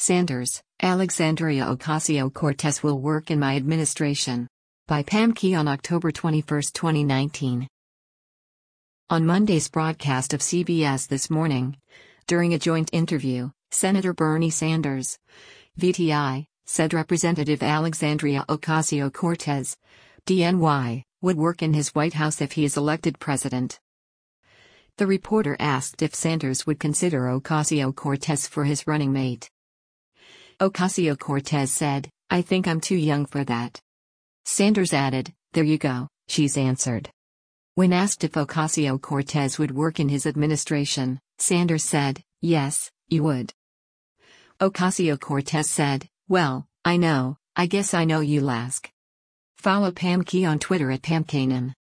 Sanders, Alexandria Ocasio-Cortez will work in my administration. By Pam Key on October 21, 2019. On Monday's broadcast of CBS This Morning, during a joint interview, Senator Bernie Sanders, VTI, said Representative Alexandria Ocasio-Cortez, DNY, would work in his White House if he is elected president. The reporter asked if Sanders would consider Ocasio-Cortez for his running mate. Ocasio-Cortez said, "I think I'm too young for that." Sanders added, "There you go," she's answered. When asked if Ocasio-Cortez would work in his administration, Sanders said, "Yes, you would." Ocasio-Cortez said, "Well, I guess I know you'll ask." Follow Pam Key on Twitter at PamKanan.